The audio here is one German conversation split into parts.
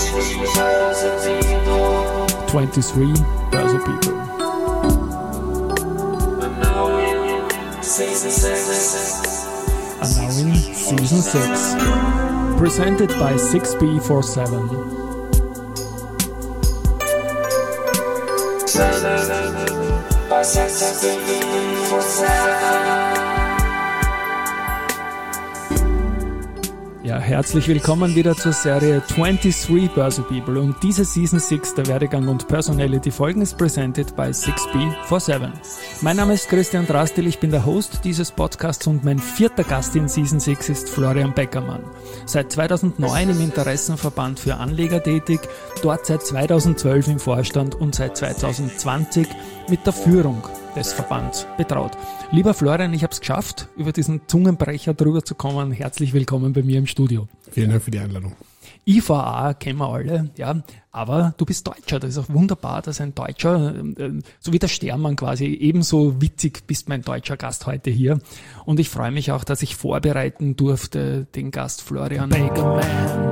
23 Börse People. And now in Season 6. Presented by 6B47. Ja, herzlich willkommen wieder zur Serie 23 Börse People und diese Season 6 der Werdegang und Personality Folgen ist presented by 6B47. Mein Name ist Christian Drastil, ich bin der Host dieses Podcasts und mein vierter Gast in Season 6 ist Florian Beckermann. Seit 2009 im Interessenverband für Anleger tätig, dort seit 2012 im Vorstand und seit 2020 mit der Führung des Verbands betraut. Lieber Florian, ich habe es geschafft, über diesen Zungenbrecher drüber zu kommen. Herzlich willkommen bei mir im Studio. Vielen Dank für die Einladung. IVA kennen wir alle, ja, aber du bist Deutscher. Das ist auch wunderbar, dass ein Deutscher, so wie der Stermann quasi, ebenso witzig bist mein deutscher Gast heute hier. Und ich freue mich auch, dass ich vorbereiten durfte, den Gast Florian Beckermann.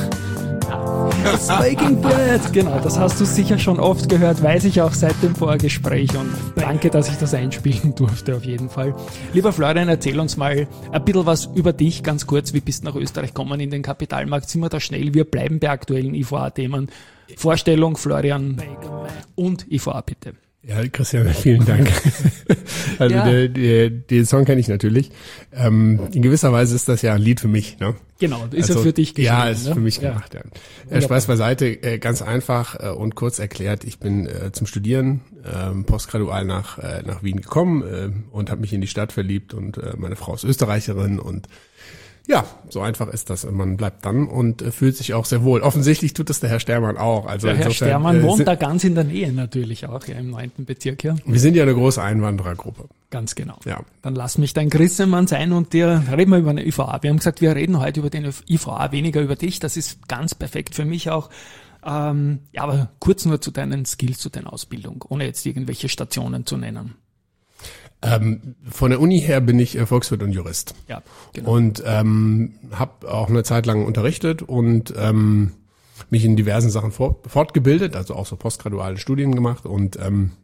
Baking Bread, genau, das hast du sicher schon oft gehört, weiß ich auch seit dem Vorgespräch und danke, dass ich das einspielen durfte auf jeden Fall. Lieber Florian, erzähl uns mal ein bisschen was über dich, ganz kurz, wie bist du nach Österreich gekommen in den Kapitalmarkt, sind wir da schnell, wir bleiben bei aktuellen IVA-Themen. Vorstellung, Florian und IVA bitte. Ja, Christian, vielen Dank. Also ja. Den Song kenne ich natürlich. In gewisser Weise ist das ja ein Lied für mich, ne? Genau, ist also, ja für dich geschrieben. Ja, ist für mich gemacht, ja. Spaß beiseite, ganz einfach und kurz erklärt. Ich bin zum Studieren postgradual nach Wien gekommen und habe mich in die Stadt verliebt und meine Frau ist Österreicherin und ja, so einfach ist das. Man bleibt dann und fühlt sich auch sehr wohl. Offensichtlich tut das der Herr Stermann auch. Also der Herr Stermann wohnt da ganz in der Nähe natürlich auch, ja, im 9. Bezirk. Ja. Wir sind ja eine große Einwanderergruppe. Ganz genau. Ja. Dann lass mich dein Christenmann sein und reden wir über eine IVA. Wir haben gesagt, wir reden heute über den IVA, weniger über dich. Das ist ganz perfekt für mich auch. Ja, aber kurz nur zu deinen Skills, zu deiner Ausbildung, ohne jetzt irgendwelche Stationen zu nennen. Von der Uni her bin ich Volkswirt und Jurist. Ja, genau. Und habe auch eine Zeit lang unterrichtet und mich in diversen Sachen fortgebildet, also auch so postgraduale Studien gemacht und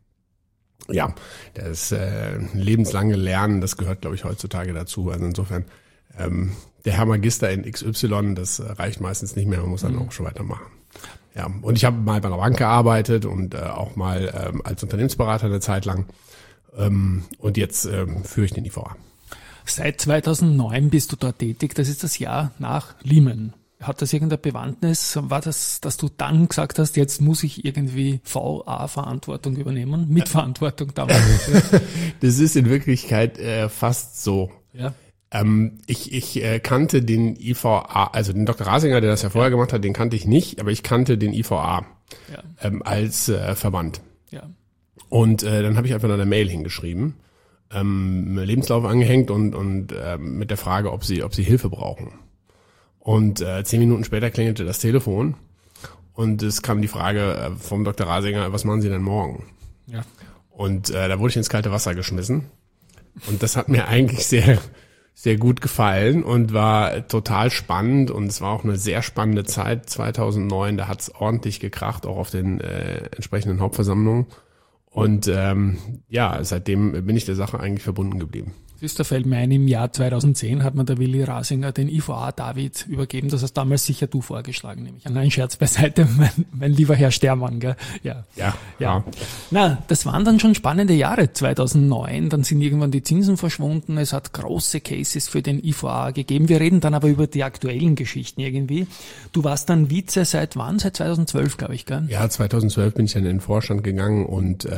ja, das lebenslange Lernen, das gehört, glaube ich, heutzutage dazu. Also insofern, der Herr Magister in XY, das reicht meistens nicht mehr, man muss dann auch schon weitermachen. Ja, und ich habe mal bei einer Bank gearbeitet und auch mal als Unternehmensberater eine Zeit lang. Und jetzt führe ich den IVA. Seit 2009 bist du dort tätig. Das ist das Jahr nach Lehman. Hat das irgendeine Bewandtnis? War das, dass du dann gesagt hast, jetzt muss ich irgendwie VA-Verantwortung übernehmen? Mitverantwortung damals? Das ist in Wirklichkeit fast so. Ja. Ich kannte den IVA, also den Dr. Rasinger, der das ja vorher gemacht hat, den kannte ich nicht, aber ich kannte den IVA als Verband. Ja. Und dann habe ich einfach eine Mail hingeschrieben, Lebenslauf angehängt und mit der Frage, ob sie Hilfe brauchen. Und 10 Minuten später klingelte das Telefon und es kam die Frage vom Dr. Rasinger, was machen Sie denn morgen? Ja. Und da wurde ich ins kalte Wasser geschmissen und das hat mir eigentlich sehr, sehr gut gefallen und war total spannend und es war auch eine sehr spannende Zeit 2009, da hat's ordentlich gekracht, auch auf den entsprechenden Hauptversammlungen. Und ja, seitdem bin ich der Sache eigentlich verbunden geblieben. Da fällt mir ein, im Jahr 2010 hat mir der Willi Rasinger den IVA David übergeben. Das hast damals sicher du vorgeschlagen, nämlich. Ein Scherz beiseite, mein lieber Herr Stermann, gell? Ja. Na, das waren dann schon spannende Jahre 2009. Dann sind irgendwann die Zinsen verschwunden. Es hat große Cases für den IVA gegeben. Wir reden dann aber über die aktuellen Geschichten irgendwie. Du warst dann Vize seit wann? Seit 2012, glaube ich, gell? Ja, 2012 bin ich dann in den Vorstand gegangen und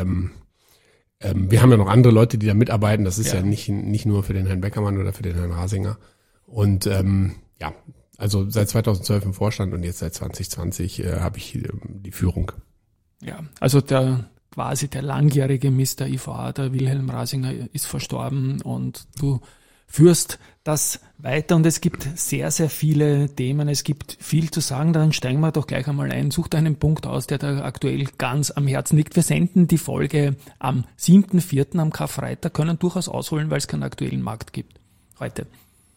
wir haben ja noch andere Leute, die da mitarbeiten. Das ist ja nicht nur für den Herrn Beckermann oder für den Herrn Rasinger. Und ja, also seit 2012 im Vorstand und jetzt seit 2020 habe ich die Führung. Ja, also der langjährige Mr. IVA, der Wilhelm Rasinger, ist verstorben und du führst das weiter und es gibt sehr, sehr viele Themen, es gibt viel zu sagen, dann steigen wir doch gleich einmal ein. Such einen Punkt aus, der da aktuell ganz am Herzen liegt. Wir senden die Folge am 7.4. am Karfreitag, können durchaus ausholen, weil es keinen aktuellen Markt gibt heute.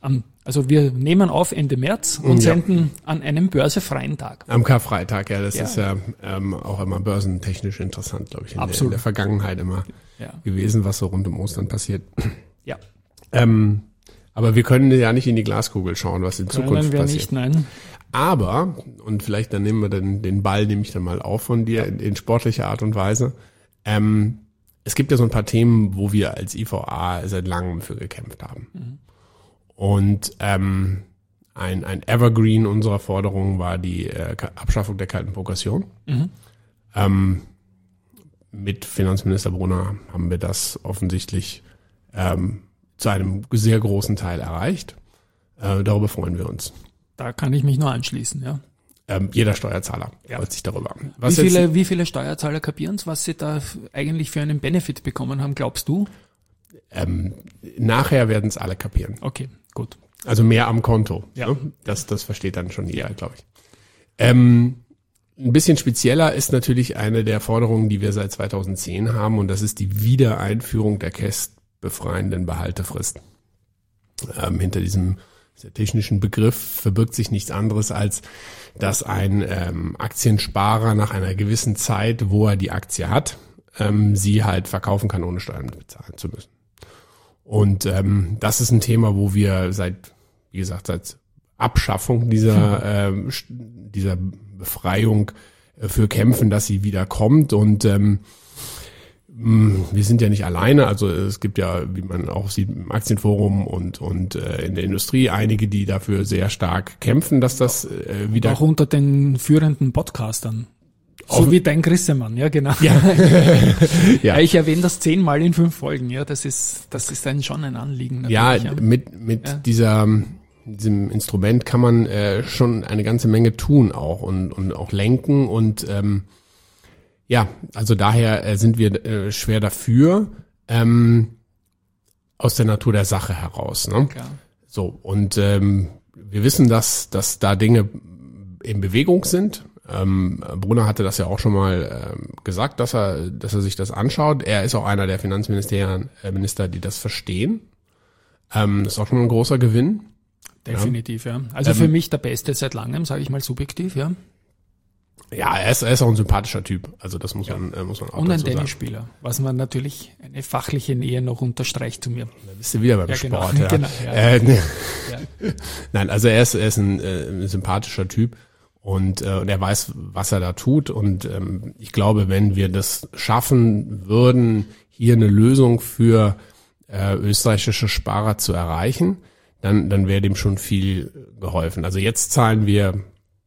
Also wir nehmen auf Ende März und senden an einem börsefreien Tag. Am Karfreitag, ja, das ist ja auch immer börsentechnisch interessant, glaube ich, in der Vergangenheit immer gewesen, was so rund um Ostern passiert. Ja. Aber wir können ja nicht in die Glaskugel schauen, was in Zukunft passiert. Nicht, nein. Aber, und vielleicht dann nehmen wir den Ball, nehme ich dann mal auf von dir in sportlicher Art und Weise. Es gibt ja so ein paar Themen, wo wir als IVA seit langem für gekämpft haben. Mhm. Und ein Evergreen unserer Forderungen war die Abschaffung der kalten Progression. Mhm. Mit Finanzminister Brunner haben wir das offensichtlich zu einem sehr großen Teil erreicht. Darüber freuen wir uns. Da kann ich mich nur anschließen, ja. Jeder Steuerzahler freut sich darüber. Wie viele Steuerzahler kapieren es, was sie da eigentlich für einen Benefit bekommen haben, glaubst du? Nachher werden es alle kapieren. Okay, gut. Also mehr am Konto. Ja. Ne? Das versteht dann schon jeder, glaube ich. Ein bisschen spezieller ist natürlich eine der Forderungen, die wir seit 2010 haben, und das ist die Wiedereinführung der kästbefreienden Behaltefrist. Hinter diesem technischen Begriff verbirgt sich nichts anderes, als dass ein Aktiensparer nach einer gewissen Zeit, wo er die Aktie hat, sie halt verkaufen kann, ohne Steuern bezahlen zu müssen. Und das ist ein Thema, wo wir seit Abschaffung dieser Befreiung für kämpfen, dass sie wieder kommt. Und wir sind ja nicht alleine, also es gibt ja, wie man auch sieht, im Aktienforum und in der Industrie einige, die dafür sehr stark kämpfen, dass das wieder... Auch unter den führenden Podcastern. So wie dein Grissemann, ja genau. Ja. Ja. Ich erwähne das 10-mal in 5 Folgen, ja, das ist dann schon ein Anliegen. Ja, mit diesem Instrument kann man schon eine ganze Menge tun auch und auch lenken und ja, also daher sind wir schwer dafür, aus der Natur der Sache heraus. Ne? Klar. So, und wir wissen, dass da Dinge in Bewegung sind. Brunner hatte das ja auch schon mal gesagt, dass er sich das anschaut. Er ist auch einer der Finanzminister, die das verstehen. Das ist auch schon ein großer Gewinn. Definitiv, ja. Also für mich der Beste seit langem, sage ich mal subjektiv, ja. Ja, er ist auch ein sympathischer Typ. Also das muss man auch sagen. Und ein Tennisspieler, was man natürlich eine fachliche Nähe noch unterstreicht zu mir. Da bist du wieder beim Sport. Genau, ja. Genau, ja. Nein, also er ist ein sympathischer Typ und er weiß, was er da tut. Und ich glaube, wenn wir das schaffen würden, hier eine Lösung für österreichische Sparer zu erreichen, dann wäre dem schon viel geholfen. Also jetzt zahlen wir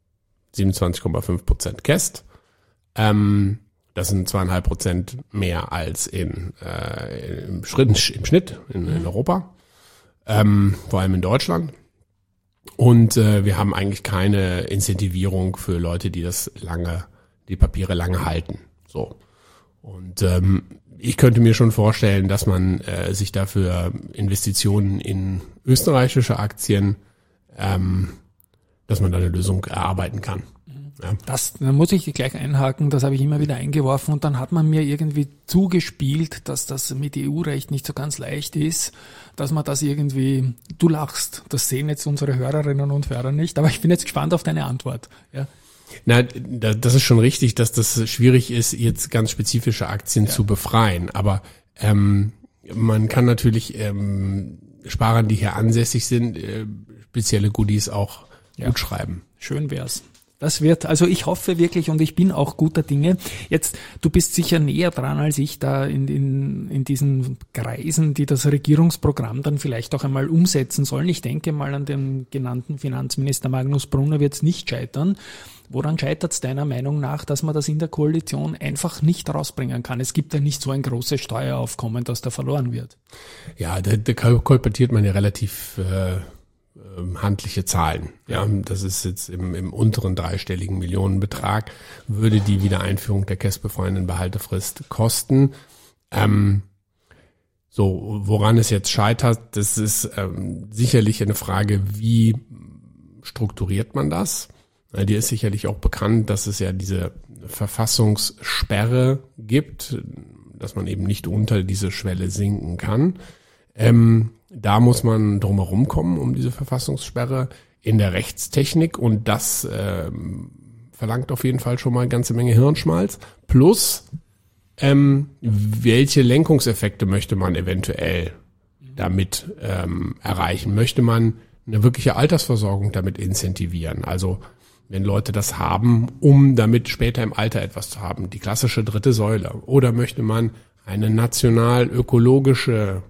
27,5% Käst. Das sind 2,5% mehr als im Schnitt in Europa, vor allem in Deutschland. Und wir haben eigentlich keine Incentivierung für Leute, die die Papiere lange halten. So. Und ich könnte mir schon vorstellen, dass man sich dafür Investitionen in österreichische Aktien dass man da eine Lösung erarbeiten kann. Ja. Da muss ich gleich einhaken, das habe ich immer wieder eingeworfen und dann hat man mir irgendwie zugespielt, dass das mit EU-Recht nicht so ganz leicht ist, dass man das irgendwie, du lachst, das sehen jetzt unsere Hörerinnen und Hörer nicht, aber ich bin jetzt gespannt auf deine Antwort. Ja. Na, das ist schon richtig, dass das schwierig ist, jetzt ganz spezifische Aktien zu befreien, aber man kann natürlich Sparern, die hier ansässig sind, spezielle Goodies auch gut schreiben. Schön wär's. Das wird, also ich hoffe wirklich und ich bin auch guter Dinge. Jetzt, du bist sicher näher dran als ich da in diesen Kreisen, die das Regierungsprogramm dann vielleicht auch einmal umsetzen sollen. Ich denke mal, an dem genannten Finanzminister Magnus Brunner wird es nicht scheitern. Woran scheitert es deiner Meinung nach, dass man das in der Koalition einfach nicht rausbringen kann? Es gibt ja nicht so ein großes Steueraufkommen, dass da verloren wird. Ja, da kolportiert man ja relativ handliche Zahlen. Ja, das ist jetzt im unteren dreistelligen Millionenbetrag, würde die Wiedereinführung der kästbefreienden Behaltefrist kosten. So, woran es jetzt scheitert, das ist sicherlich eine Frage, wie strukturiert man das? Dir ist sicherlich auch bekannt, dass es ja diese Verfassungssperre gibt, dass man eben nicht unter diese Schwelle sinken kann. Da muss man drumherum kommen um diese Verfassungssperre in der Rechtstechnik und das verlangt auf jeden Fall schon mal eine ganze Menge Hirnschmalz. Plus, welche Lenkungseffekte möchte man eventuell damit erreichen? Möchte man eine wirkliche Altersversorgung damit incentivieren? Also wenn Leute das haben, um damit später im Alter etwas zu haben, die klassische dritte Säule. Oder möchte man eine national-ökologische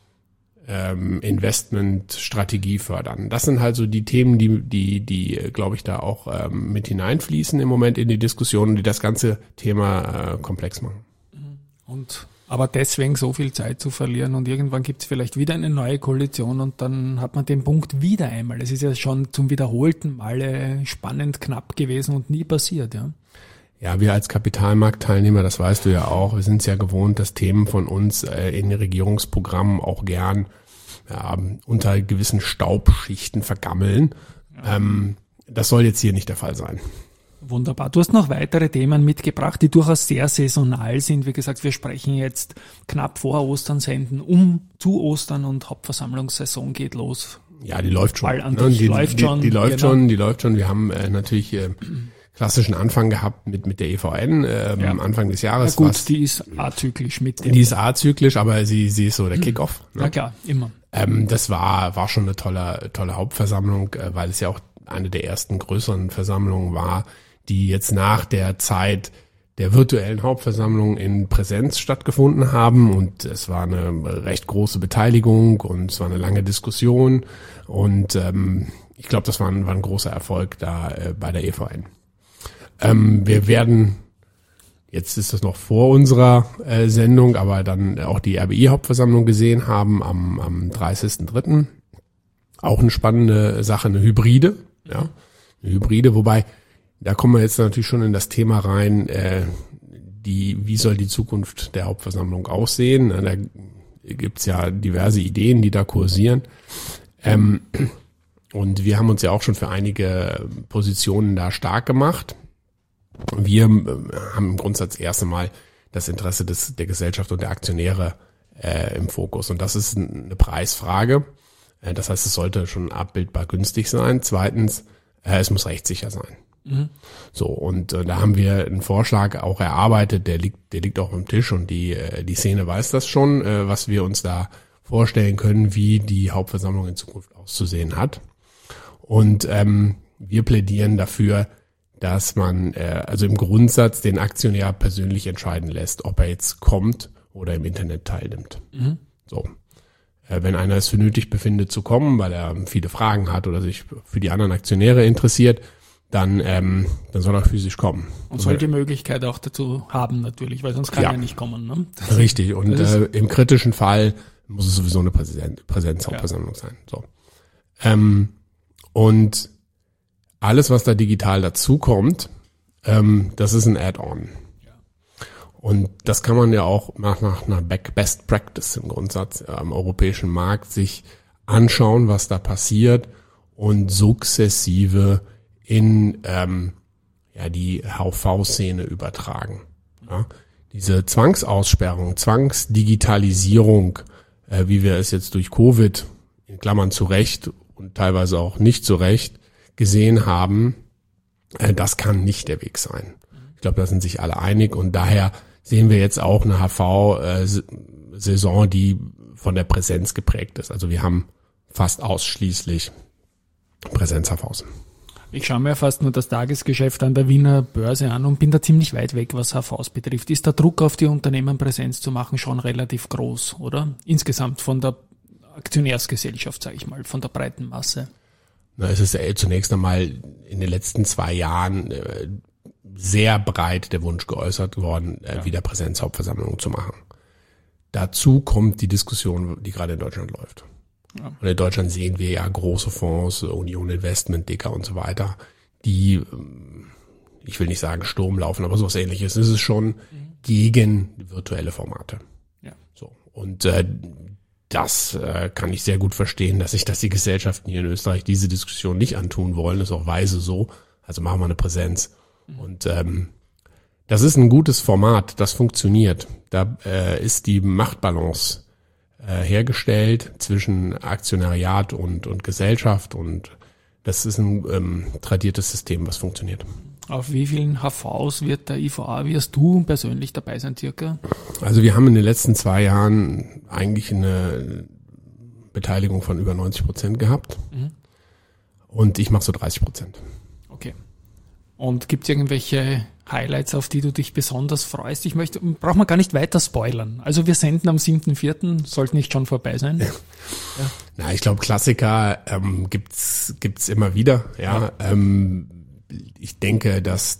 Investmentstrategie fördern? Das sind halt so die Themen, die glaube ich, da auch mit hineinfließen im Moment in die Diskussion, die das ganze Thema komplex machen. Aber deswegen so viel Zeit zu verlieren und irgendwann gibt es vielleicht wieder eine neue Koalition und dann hat man den Punkt wieder einmal. Es ist ja schon zum wiederholten Male spannend knapp gewesen und nie passiert, ja. Ja, wir als Kapitalmarktteilnehmer, das weißt du ja auch, wir sind es ja gewohnt, dass Themen von uns in Regierungsprogrammen auch gern unter gewissen Staubschichten vergammeln. Ja. Das soll jetzt hier nicht der Fall sein. Wunderbar. Du hast noch weitere Themen mitgebracht, die durchaus sehr saisonal sind. Wie gesagt, wir sprechen jetzt knapp vor Ostern, senden zu Ostern und Hauptversammlungssaison geht los. Ja, die läuft schon. Die läuft schon. Die läuft schon. Wir haben natürlich klassischen Anfang gehabt mit der EVN am Anfang des Jahres. Ja gut, die ist azyklisch mit dem. Die ist azyklisch, aber sie ist so der Kickoff. Ne? Ja klar, immer. Das war schon eine tolle Hauptversammlung, weil es ja auch eine der ersten größeren Versammlungen war, die jetzt nach der Zeit der virtuellen Hauptversammlung in Präsenz stattgefunden haben und es war eine recht große Beteiligung und es war eine lange Diskussion und ich glaube, das war ein großer Erfolg da bei der EVN. Wir werden, jetzt ist das noch vor unserer Sendung, aber dann auch die RBI-Hauptversammlung gesehen haben am 30.03. Auch eine spannende Sache, eine Hybride, ja, eine Hybride, wobei da kommen wir jetzt natürlich schon in das Thema rein, wie soll die Zukunft der Hauptversammlung aussehen? Da gibt's ja diverse Ideen, die da kursieren. Und wir haben uns ja auch schon für einige Positionen da stark gemacht. Wir haben im Grundsatz erst einmal das Interesse der Gesellschaft und der Aktionäre im Fokus. Und das ist eine Preisfrage. Das heißt, es sollte schon abbildbar günstig sein. Zweitens, es muss rechtssicher sein. Mhm. So, und da haben wir einen Vorschlag auch erarbeitet, der liegt auch am Tisch und die Szene weiß das schon, was wir uns da vorstellen können, wie die Hauptversammlung in Zukunft auszusehen hat. Und wir plädieren dafür, dass man also im Grundsatz den Aktionär persönlich entscheiden lässt, ob er jetzt kommt oder im Internet teilnimmt. Mhm. So. Wenn einer es für nötig befindet zu kommen, weil er viele Fragen hat oder sich für die anderen Aktionäre interessiert, dann soll er physisch kommen. Und soll die Möglichkeit auch dazu haben natürlich, weil sonst kann er nicht kommen. Ne? Richtig. Und im kritischen Fall muss es sowieso eine Präsenzhauptversammlung sein. So. Und alles, was da digital dazukommt, das ist ein Add-on. Ja. Und das kann man ja auch nach einer Best Practice im Grundsatz am europäischen Markt sich anschauen, was da passiert und sukzessive in die HV-Szene übertragen. Ja? Diese Zwangsaussperrung, Zwangsdigitalisierung, wie wir es jetzt durch Covid, in Klammern zu Recht und teilweise auch nicht zu Recht, gesehen haben, das kann nicht der Weg sein. Ich glaube, da sind sich alle einig und daher sehen wir jetzt auch eine HV-Saison, die von der Präsenz geprägt ist. Also wir haben fast ausschließlich Präsenz-HVs. Ich schaue mir fast nur das Tagesgeschäft an der Wiener Börse an und bin da ziemlich weit weg, was HVs betrifft. Ist der Druck auf die Unternehmen Präsenz zu machen schon relativ groß, oder? Insgesamt von der Aktionärsgesellschaft, sage ich mal, von der breiten Masse. Na, es ist zunächst einmal in den letzten 2 Jahren sehr breit der Wunsch geäußert worden, wieder Präsenzhauptversammlungen zu machen. Dazu kommt die Diskussion, die gerade in Deutschland läuft. Ja. Und in Deutschland sehen wir ja große Fonds, Union Investment, Dicker und so weiter, die, ich will nicht sagen Sturm laufen, aber sowas Ähnliches. Es ist schon gegen virtuelle Formate. Ja. So. Und das kann ich sehr gut verstehen, dass die Gesellschaften hier in Österreich diese Diskussion nicht antun wollen. Das ist auch weise so. Also machen wir eine Präsenz. Und das ist ein gutes Format, das funktioniert. Da ist die Machtbalance hergestellt zwischen Aktionariat und Gesellschaft, und das ist ein tradiertes System, was funktioniert. Auf wie vielen HVs wird der IVA, wirst du persönlich dabei sein circa? Also wir haben in den letzten 2 Jahren eigentlich eine Beteiligung von über 90% gehabt. Und ich mache so 30%. Okay. Und gibt es irgendwelche Highlights, auf die du dich besonders freust? Braucht man gar nicht weiter spoilern. Also wir senden am 7.4., sollte nicht schon vorbei sein. Ja. Na, ich glaube, Klassiker gibt's immer wieder. Ja. Ich denke, dass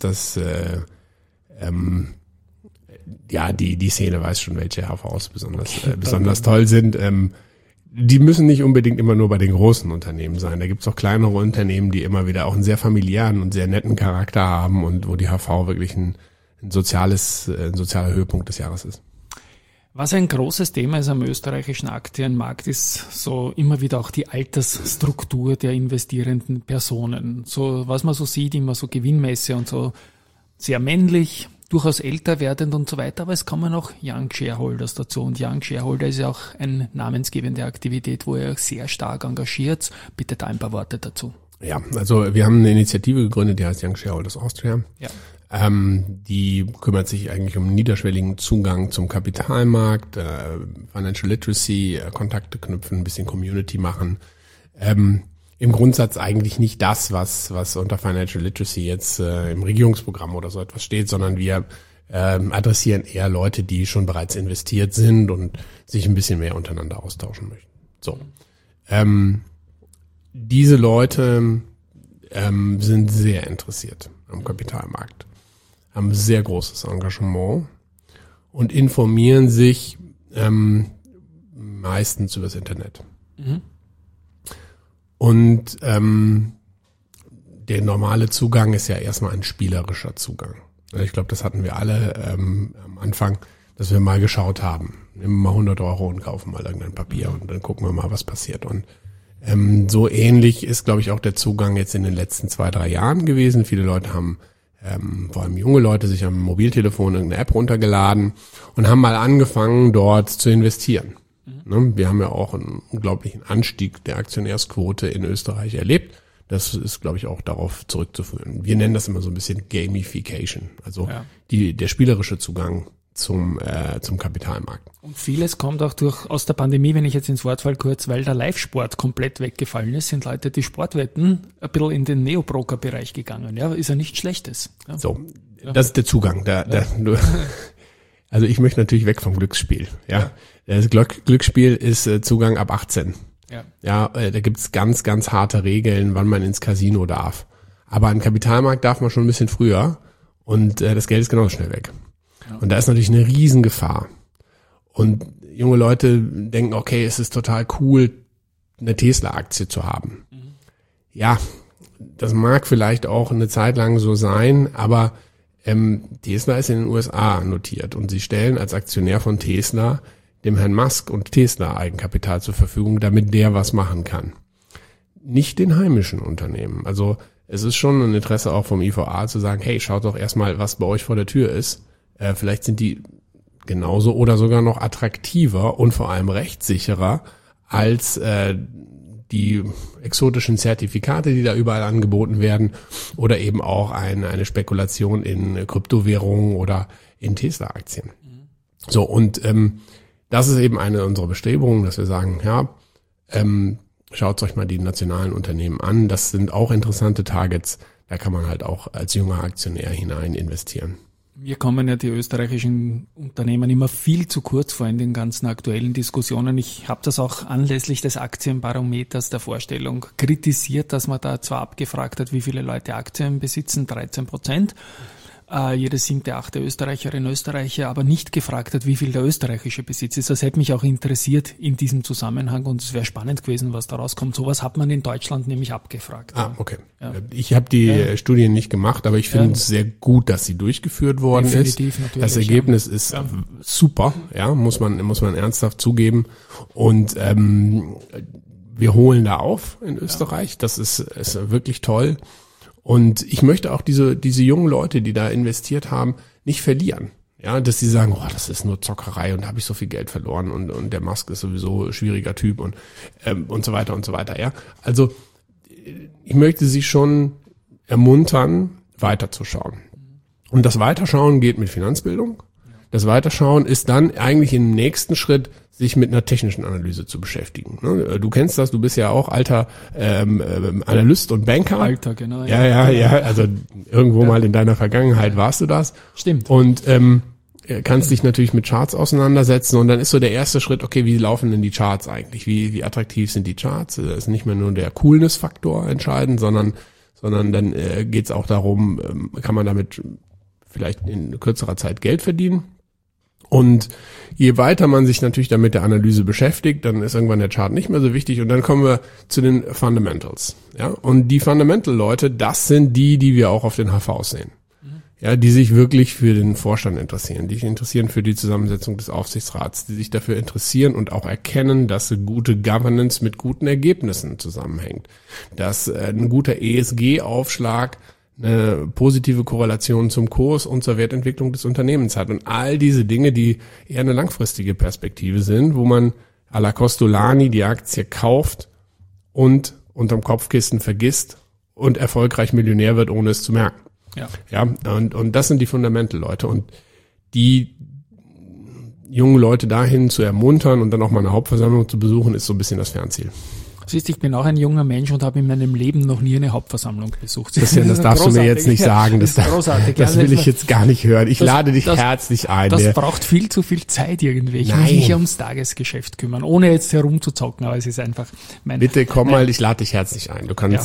die Szene weiß schon, welche HVs besonders toll sind. Die müssen nicht unbedingt immer nur bei den großen Unternehmen sein. Da gibt's auch kleinere Unternehmen, die immer wieder auch einen sehr familiären und sehr netten Charakter haben und wo die HV wirklich ein sozialer Höhepunkt des Jahres ist. Was ein großes Thema ist am österreichischen Aktienmarkt, ist so immer wieder auch die Altersstruktur der investierenden Personen. So, was man so sieht, immer so Gewinnmesse und so sehr männlich, durchaus älter werdend und so weiter, aber es kommen auch Young Shareholders dazu, und Young Shareholder ist ja auch eine namensgebende Aktivität, wo ihr sehr stark engagiert. Bitte da ein paar Worte dazu. Ja, also wir haben eine Initiative gegründet, die heißt Young Shareholders Austria. Ja. Die kümmert sich eigentlich um niederschwelligen Zugang zum Kapitalmarkt, Financial Literacy, Kontakte knüpfen, ein bisschen Community machen. Im Grundsatz eigentlich nicht das, was unter Financial Literacy jetzt im Regierungsprogramm oder so etwas steht, sondern wir adressieren eher Leute, die schon bereits investiert sind und sich ein bisschen mehr untereinander austauschen möchten. So, diese Leute sind sehr interessiert am Kapitalmarkt, haben sehr großes Engagement und informieren sich meistens übers Internet. Und der normale Zugang ist ja erstmal ein spielerischer Zugang. Ich glaube, das hatten wir alle am Anfang, dass wir mal geschaut haben. Nehmen wir mal 100 € und kaufen mal irgendein Papier und dann gucken wir mal, was passiert. Und so ähnlich ist, glaube ich, auch der Zugang jetzt in den letzten 2-3 Jahren gewesen. Viele Leute haben, vor allem junge Leute, sich am Mobiltelefon irgendeine App runtergeladen und haben mal angefangen, dort zu investieren. Wir haben ja auch einen unglaublichen Anstieg der Aktionärsquote in Österreich erlebt. Das ist, glaube ich, auch darauf zurückzuführen. Wir nennen das immer so ein bisschen Gamification, also der spielerische Zugang zum Kapitalmarkt. Und vieles kommt auch aus der Pandemie, wenn ich jetzt ins Wort falle kurz, weil der Live-Sport komplett weggefallen ist, sind Leute, die Sportwetten ein bisschen in den Neo-Broker-Bereich gegangen. Ja, ist ja nichts Schlechtes. Ja. So, das ist der Zugang. Also ich möchte natürlich weg vom Glücksspiel. Ja. Das Glücksspiel ist Zugang ab 18. Ja, da gibt's ganz, ganz harte Regeln, wann man ins Casino darf. Aber am Kapitalmarkt darf man schon ein bisschen früher und das Geld ist genauso schnell weg. Ja. Und da ist natürlich eine Riesengefahr. Und junge Leute denken, okay, es ist total cool, eine Tesla-Aktie zu haben. Ja, das mag vielleicht auch eine Zeit lang so sein, aber Tesla ist in den USA notiert und sie stellen als Aktionär von Tesla dem Herrn Musk und Tesla Eigenkapital zur Verfügung, damit der was machen kann. Nicht den heimischen Unternehmen. Also es ist schon ein Interesse auch vom IVA zu sagen, hey, schaut doch erstmal, was bei euch vor der Tür ist. Vielleicht sind die genauso oder sogar noch attraktiver und vor allem rechtssicherer als die exotischen Zertifikate, die da überall angeboten werden, oder eben auch eine Spekulation in Kryptowährungen oder in Tesla-Aktien. So, und das ist eben eine unserer Bestrebungen, dass wir sagen, schaut euch mal die nationalen Unternehmen an. Das sind auch interessante Targets. Da kann man halt auch als junger Aktionär hinein investieren. Mir kommen ja die österreichischen Unternehmen immer viel zu kurz vor in den ganzen aktuellen Diskussionen. Ich habe das auch anlässlich des Aktienbarometers der Vorstellung kritisiert, dass man da zwar abgefragt hat, wie viele Leute Aktien besitzen, 13%. Jede 7., 8. Österreicherin, Österreicher, aber nicht gefragt hat, wie viel der österreichische Besitz ist. Das hätte mich auch interessiert in diesem Zusammenhang und es wäre spannend gewesen, was da rauskommt. Sowas hat man in Deutschland nämlich abgefragt. Okay. Ja. Ich habe die Studien nicht gemacht, aber ich finde es sehr gut, dass sie durchgeführt worden Definitiv, ist. Natürlich, das Ergebnis ist super, muss man ernsthaft zugeben. Und wir holen da auf in Österreich. Das ist wirklich toll. Und ich möchte auch diese jungen Leute, die da investiert haben, nicht verlieren. Ja, dass sie sagen, oh, das ist nur Zockerei und da habe ich so viel Geld verloren und der Musk ist sowieso ein schwieriger Typ und so weiter und so weiter. Ja, also ich möchte sie schon ermuntern, weiterzuschauen. Und das Weiterschauen geht mit Finanzbildung. Das Weiterschauen ist dann eigentlich im nächsten Schritt, sich mit einer technischen Analyse zu beschäftigen. Du kennst das, du bist ja auch alter Analyst und Banker. Alter, genau. Ja, also irgendwo mal in deiner Vergangenheit warst du das. Stimmt. Und kannst dich natürlich mit Charts auseinandersetzen und dann ist so der erste Schritt, okay, wie laufen denn die Charts eigentlich? Wie attraktiv sind die Charts? Das ist nicht mehr nur der Coolness-Faktor entscheidend, sondern dann geht's auch darum, kann man damit vielleicht in kürzerer Zeit Geld verdienen? Und je weiter man sich natürlich dann mit der Analyse beschäftigt, dann ist irgendwann der Chart nicht mehr so wichtig und dann kommen wir zu den Fundamentals. Ja, und die Fundamental-Leute, das sind die wir auch auf den HVs sehen. Ja, die sich wirklich für den Vorstand interessieren, die sich interessieren für die Zusammensetzung des Aufsichtsrats, die sich dafür interessieren und auch erkennen, dass eine gute Governance mit guten Ergebnissen zusammenhängt, dass ein guter ESG-Aufschlag eine positive Korrelation zum Kurs und zur Wertentwicklung des Unternehmens hat. Und all diese Dinge, die eher eine langfristige Perspektive sind, wo man à la Costolani die Aktie kauft und unterm Kopfkissen vergisst und erfolgreich Millionär wird, ohne es zu merken. Ja, und das sind die Fundamental-Leute. Und die jungen Leute dahin zu ermuntern und dann auch mal eine Hauptversammlung zu besuchen, ist so ein bisschen das Fernziel. Siehst, ich bin auch ein junger Mensch und habe in meinem Leben noch nie eine Hauptversammlung besucht. Das darfst du mir jetzt nicht sagen. Das will ich jetzt gar nicht hören. Ich lade dich herzlich ein. Das braucht viel zu viel Zeit irgendwie. Ich muss mich ja ums Tagesgeschäft kümmern, ohne jetzt herumzuzocken, aber es ist einfach Bitte komm mal, ich lade dich herzlich ein. Du kannst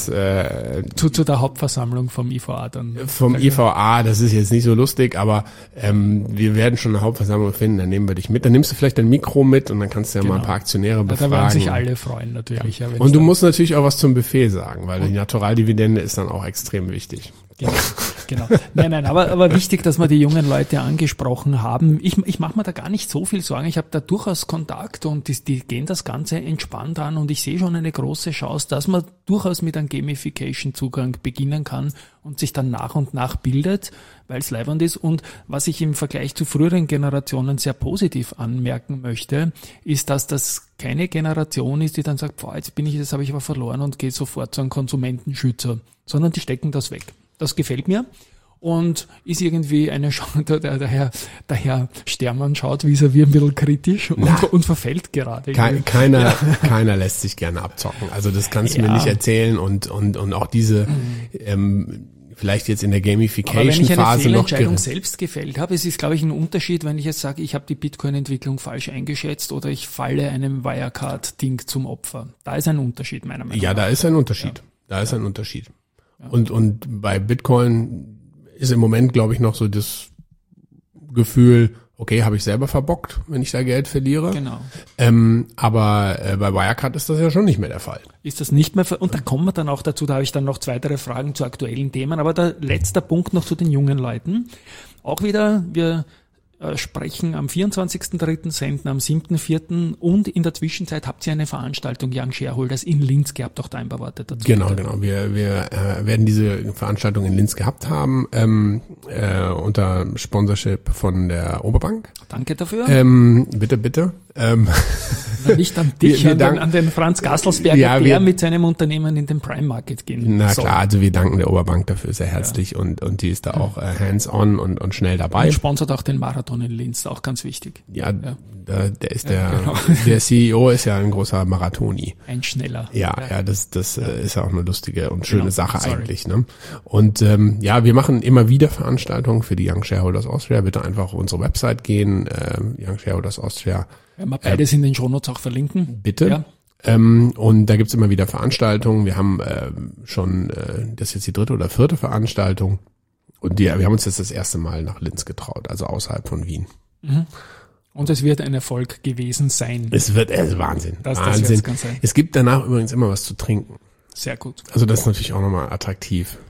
zu der Hauptversammlung vom IVA dann. Vom IVA, das ist jetzt nicht so lustig, aber wir werden schon eine Hauptversammlung finden, dann nehmen wir dich mit. Dann nimmst du vielleicht dein Mikro mit und dann kannst du ja mal ein paar Aktionäre befragen. Da werden sich alle freuen natürlich. Ja. Und du musst natürlich auch was zum Buffet sagen, weil die Naturaldividende ist dann auch extrem wichtig. Genau. Nein, aber wichtig, dass wir die jungen Leute angesprochen haben. Ich mache mir da gar nicht so viel Sorgen. Ich habe da durchaus Kontakt und die gehen das Ganze entspannt an und ich sehe schon eine große Chance, dass man durchaus mit einem Gamification-Zugang beginnen kann und sich dann nach und nach bildet, weil es leibend ist. Und was ich im Vergleich zu früheren Generationen sehr positiv anmerken möchte, ist, dass das keine Generation ist, die dann sagt, das habe ich aber verloren und gehe sofort zu einem Konsumentenschützer, sondern die stecken das weg. Das gefällt mir und ist irgendwie eine Chance, der Herr Stermann schaut vis-à-vis ein bisschen kritisch und verfällt gerade. Keiner lässt sich gerne abzocken. Also das kannst du mir nicht erzählen und auch diese vielleicht jetzt in der Gamification-Phase noch. Aber wenn ich eine Fehlentscheidung selbst gefällt habe, es ist, glaube ich, ein Unterschied, wenn ich jetzt sage, ich habe die Bitcoin-Entwicklung falsch eingeschätzt oder ich falle einem Wirecard-Ding zum Opfer. Da ist ein Unterschied, meiner Meinung nach. Ja, da ist ein Unterschied. Da ist ein Unterschied. Und bei Bitcoin ist im Moment, glaube ich, noch so das Gefühl, okay, habe ich selber verbockt, wenn ich da Geld verliere. Genau. Aber bei Wirecard ist das ja schon nicht mehr der Fall. Ist das nicht mehr, und da kommen wir dann auch dazu, da habe ich dann noch weitere Fragen zu aktuellen Themen, aber der letzte Punkt noch zu den jungen Leuten. Auch wieder, wir sprechen am 24.03., senden am 7.04. und in der Zwischenzeit habt ihr eine Veranstaltung Young Shareholders in Linz gehabt, auch da ein paar Worte dazu. Genau. Wir werden diese Veranstaltung in Linz gehabt haben, unter Sponsorship von der Oberbank. Danke dafür. Bitte. Nicht an dich, an den Franz Gasselsberger, der mit seinem Unternehmen in den Prime Market gehen soll. Klar, also wir danken der Oberbank dafür sehr herzlich und die ist da auch hands-on und schnell dabei. Und sponsert auch den Marathon in Linz, auch ganz wichtig. Der ist der CEO ist ja ein großer Marathoni. Ein schneller. Ja, das ist ja auch eine lustige und schöne Sache eigentlich. Ne? Und wir machen immer wieder Veranstaltungen für die Young Shareholders Austria. Bitte einfach auf unsere Website gehen, Young Shareholders Austria. Werden wir beides in den Shownotes auch verlinken. Bitte. Ja. Und da gibt's immer wieder Veranstaltungen. Wir haben schon, das ist jetzt die 3. oder 4. Veranstaltung. Und wir haben uns jetzt das erste Mal nach Linz getraut, also außerhalb von Wien. Mhm. Und es wird ein Erfolg gewesen sein. Es wird Wahnsinn. Wahnsinn. Es gibt danach übrigens immer was zu trinken. Sehr gut. Also das ist natürlich auch nochmal attraktiv.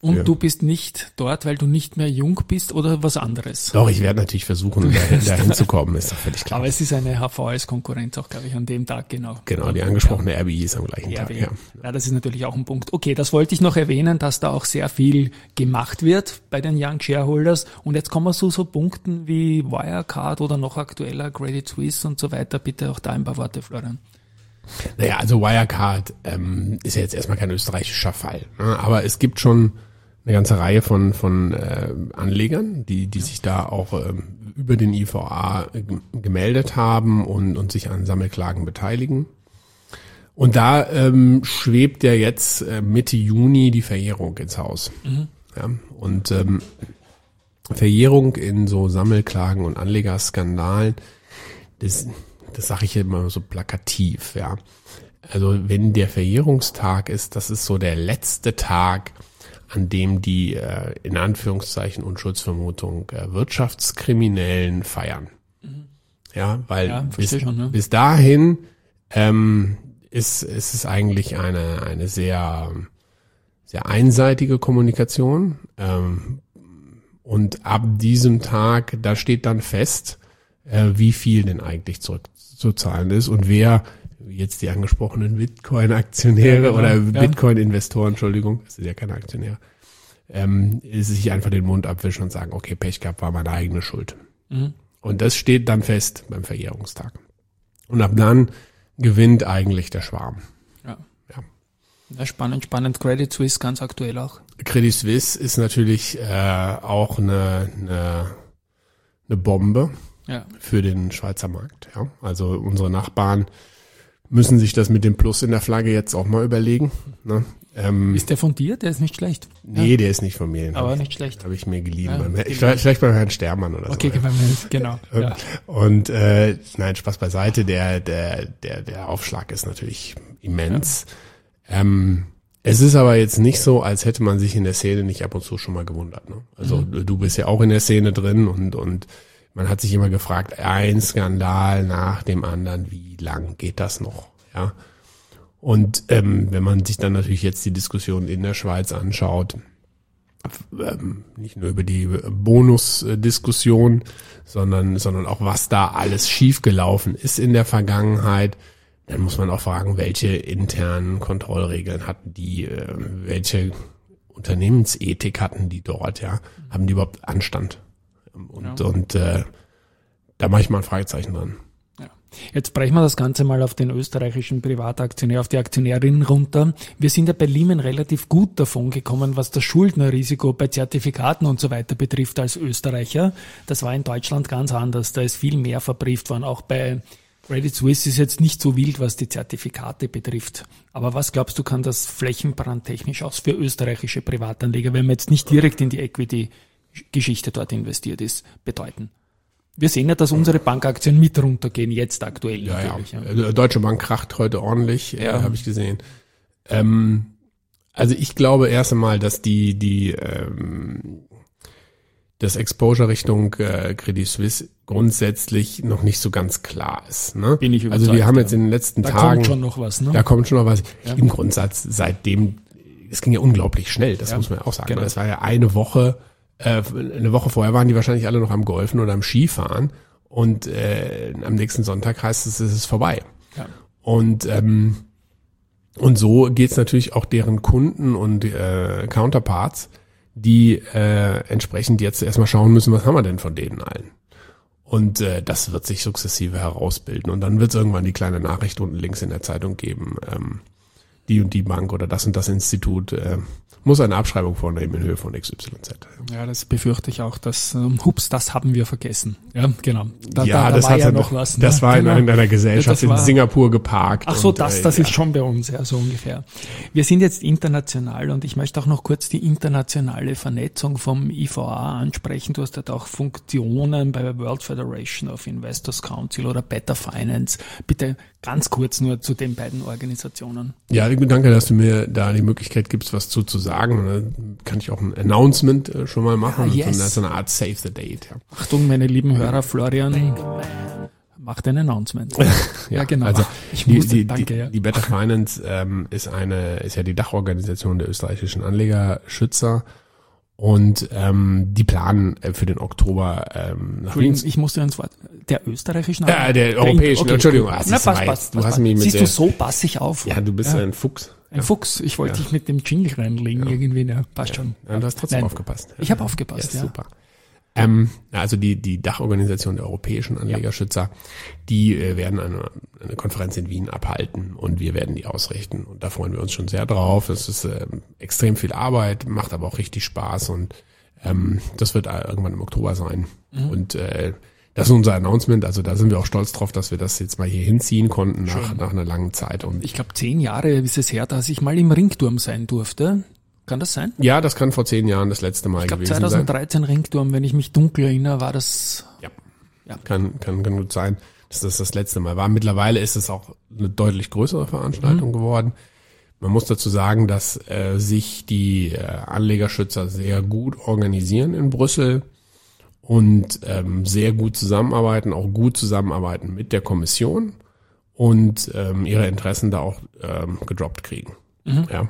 Und du bist nicht dort, weil du nicht mehr jung bist oder was anderes? Doch, ich werde natürlich versuchen, dahin zu kommen, ist doch völlig klar. Aber es ist eine HV als Konkurrenz auch, glaube ich, an dem Tag, genau. Genau, die angesprochene RBI ist am gleichen Tag. Ja, das ist natürlich auch ein Punkt. Okay, das wollte ich noch erwähnen, dass da auch sehr viel gemacht wird bei den Young Shareholders. Und jetzt kommen wir zu so Punkten wie Wirecard oder noch aktueller Credit Suisse und so weiter. Bitte auch da ein paar Worte, Florian. Naja, also Wirecard ist ja jetzt erstmal kein österreichischer Fall, ne? Aber es gibt schon eine ganze Reihe von Anlegern, die sich da auch über den IVA gemeldet haben und sich an Sammelklagen beteiligen. Und da schwebt ja jetzt Mitte Juni die Verjährung ins Haus. Mhm. Ja, und Verjährung in so Sammelklagen und Anlegerskandalen, das sage ich immer so plakativ, ja. Also wenn der Verjährungstag ist, das ist so der letzte Tag, an dem die in Anführungszeichen Unschuldsvermutung Wirtschaftskriminellen feiern. Mhm. Ja, weil bis dahin ist es eigentlich eine sehr, sehr einseitige Kommunikation. Und ab diesem Tag, da steht dann fest, wie viel denn eigentlich zurückzuzahlen ist und wer, wie jetzt die angesprochenen Bitcoin-Aktionäre oder Bitcoin-Investoren, Entschuldigung, das ist ja keine Aktionäre, sich einfach den Mund abwischen und sagen, okay, Pech gehabt, war meine eigene Schuld. Mhm. Und das steht dann fest beim Verjährungstag. Und ab dann gewinnt eigentlich der Schwarm. Ja, spannend. Credit Suisse ganz aktuell auch. Credit Suisse ist natürlich auch eine Bombe für den Schweizer Markt. Ja. Also unsere Nachbarn müssen sich das mit dem Plus in der Flagge jetzt auch mal überlegen. Ne? Ist der von dir? Der ist nicht schlecht. Nee, der ist nicht von mir. Aber nicht schlecht. Habe ich mir geliehen. Ja. Vielleicht beim Herrn Stermann oder so. Okay, genau. Ja. Und nein, Spaß beiseite. Der Aufschlag ist natürlich immens. Ja. Es ist aber jetzt nicht so, als hätte man sich in der Szene nicht ab und zu schon mal gewundert. Ne? Also du bist ja auch in der Szene drin und man hat sich immer gefragt, ein Skandal nach dem anderen, wie lang geht das noch? Ja. Und wenn man sich dann natürlich jetzt die Diskussion in der Schweiz anschaut, nicht nur über die Bonusdiskussion, sondern auch was da alles schiefgelaufen ist in der Vergangenheit, dann muss man auch fragen, welche internen Kontrollregeln hatten die, welche Unternehmensethik hatten die dort, ja, haben die überhaupt Anstand? Und da mache ich mal ein Fragezeichen dran. Ja. Jetzt brechen wir das Ganze mal auf den österreichischen Privataktionär, auf die Aktionärinnen runter. Wir sind ja bei Lehman relativ gut davon gekommen, was das Schuldnerrisiko bei Zertifikaten und so weiter betrifft als Österreicher. Das war in Deutschland ganz anders. Da ist viel mehr verbrieft worden. Auch bei Credit Suisse ist jetzt nicht so wild, was die Zertifikate betrifft. Aber was glaubst du, kann das flächenbrandtechnisch aus für österreichische Privatanleger, wenn man jetzt nicht direkt in die Equity-Geschichte dort investiert ist, bedeuten? Wir sehen ja, dass unsere Bankaktien mit runtergehen, jetzt aktuell natürlich. Ja. Deutsche Bank kracht heute ordentlich, habe ich gesehen. Also ich glaube erst einmal, dass das Exposure Richtung Credit Suisse grundsätzlich noch nicht so ganz klar ist. Ne? Bin ich überzeugt, also wir haben jetzt in den letzten Tagen... Da kommt schon noch was, ne? Da kommt schon noch was. Ja. Im Grundsatz, seitdem, es ging ja unglaublich schnell, das muss man ja auch sagen. Genau. Das war ja eine Woche vorher waren die wahrscheinlich alle noch am Golfen oder am Skifahren und am nächsten Sonntag heißt es ist vorbei. Ja. Und so geht's natürlich auch deren Kunden und Counterparts, die entsprechend jetzt erstmal schauen müssen, was haben wir denn von denen allen. Und das wird sich sukzessive herausbilden. Und dann wird es irgendwann die kleine Nachricht unten links in der Zeitung geben, die und die Bank oder das und das Institut muss eine Abschreibung vornehmen in Höhe von XYZ. Ja, das befürchte ich auch, dass das haben wir vergessen. Ja, genau. Da war ja noch was. Das war in einer Gesellschaft in Singapur geparkt. Ach so, das ist schon bei uns, ja, so ungefähr. Wir sind jetzt international und ich möchte auch noch kurz die internationale Vernetzung vom IVA ansprechen. Du hast dort auch Funktionen bei der World Federation of Investors Council oder Better Finance. Bitte ganz kurz nur zu den beiden Organisationen. Ja, danke, dass du mir da die Möglichkeit gibst, was zu sagen. Dann kann ich auch ein Announcement schon mal machen. Ja, yes. So eine Art Save the Date. Ja. Achtung, meine lieben Hörer, Florian Macht ein Announcement. Ja, genau. Also Danke. Die Better Finance ist ja die Dachorganisation der österreichischen Anlegerschützer und die planen für den Oktober nach Wien. Ich musste ins Wort. Der österreichischen? Ja, der europäischen. Okay, Entschuldigung. Cool. Passt. Hast mich mit Siehst du, so passe ich auf. Ja, du bist ein Fuchs. Ein Fuchs. Ich wollte dich mit dem Jingle reinlegen irgendwie. Ja, passt schon. Ja, du hast trotzdem aufgepasst. Ich habe aufgepasst, ja. Super. Also die Dachorganisation der europäischen Anlegerschützer, die werden eine Konferenz in Wien abhalten und wir werden die ausrichten. Und da freuen wir uns schon sehr drauf. Es ist extrem viel Arbeit, macht aber auch richtig Spaß und das wird irgendwann im Oktober sein. Mhm. Und das ist unser Announcement. Also da sind wir auch stolz drauf, dass wir das jetzt mal hier hinziehen konnten nach einer langen Zeit. Und ich glaube, 10 Jahre ist es her, dass ich mal im Ringturm sein durfte. Kann das sein? Ja, das kann vor 10 Jahren das letzte Mal gewesen sein. Ich glaube 2013 Ringturm, wenn ich mich dunkel erinnere, war das... Ja. Kann gut sein, dass das letzte Mal war. Mittlerweile ist es auch eine deutlich größere Veranstaltung geworden. Man muss dazu sagen, dass sich die Anlegerschützer sehr gut organisieren in Brüssel und sehr gut zusammenarbeiten, auch gut zusammenarbeiten mit der Kommission und ihre Interessen da auch gedroppt kriegen. Mhm. Ja.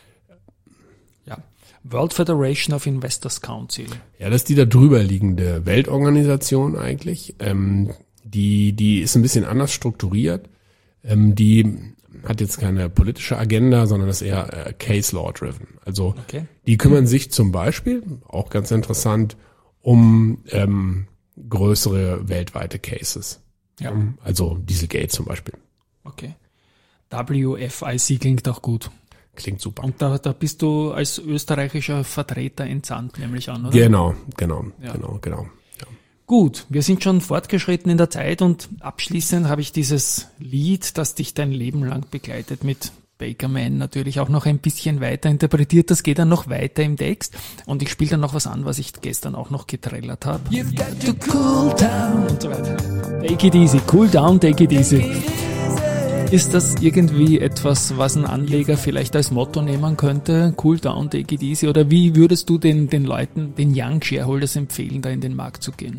World Federation of Investors Council. Ja, das ist die da drüber liegende Weltorganisation eigentlich. Die ist ein bisschen anders strukturiert. Die hat jetzt keine politische Agenda, sondern ist eher Case Law driven. Also die kümmern sich zum Beispiel, auch ganz interessant, um größere weltweite Cases. Ja. Also Dieselgate zum Beispiel. Okay. WFIC klingt auch gut. Klingt super. Und da bist du als österreichischer Vertreter entsandt, nämlich an, oder? Genau. Ja. Gut, wir sind schon fortgeschritten in der Zeit und abschließend habe ich dieses Lied, das dich dein Leben lang begleitet, mit Baker Man natürlich auch noch ein bisschen weiter interpretiert. Das geht dann noch weiter im Text und ich spiele dann noch was an, was ich gestern auch noch getrellert habe. You've got to cool down und so weiter. Take it easy, cool down, take it easy. Ist das irgendwie etwas, was ein Anleger vielleicht als Motto nehmen könnte? Cool down, take it easy. Oder wie würdest du den Leuten, den Young Shareholders empfehlen, da in den Markt zu gehen?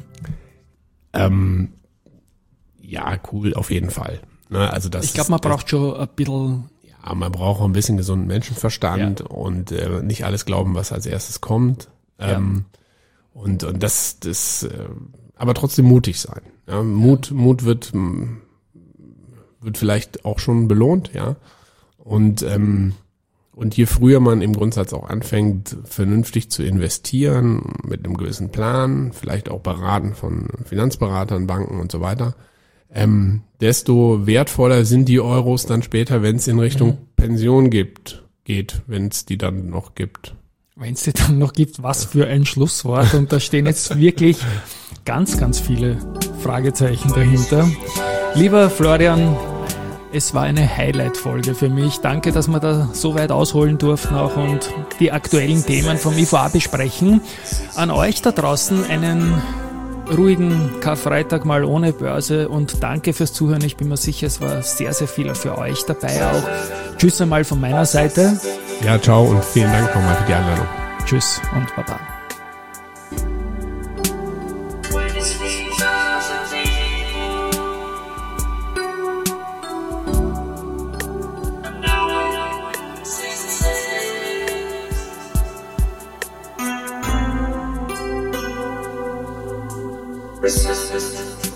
Ja, cool, auf jeden Fall. Ne, also das ich glaube, man braucht schon ein bisschen... Ja, man braucht auch ein bisschen gesunden Menschenverstand und nicht alles glauben, was als erstes kommt. Und das aber trotzdem mutig sein. Ja, Mut wird vielleicht auch schon belohnt, ja. Und je früher man im Grundsatz auch anfängt, vernünftig zu investieren, mit einem gewissen Plan, vielleicht auch beraten von Finanzberatern, Banken und so weiter, desto wertvoller sind die Euros dann später, wenn es in Richtung Pension geht, wenn es die dann noch gibt. Wenn es die dann noch gibt, was für ein Schlusswort. Und da stehen jetzt wirklich ganz, ganz viele Fragezeichen dahinter. Lieber Florian, es war eine Highlight-Folge für mich. Danke, dass wir da so weit ausholen durften auch und die aktuellen Themen vom IVA besprechen. An euch da draußen einen ruhigen Karfreitag mal ohne Börse und danke fürs Zuhören. Ich bin mir sicher, es war sehr, sehr viel für euch dabei auch. Tschüss einmal von meiner Seite. Ja, ciao und vielen Dank nochmal für die Einladung. Tschüss und Baba. Resistance.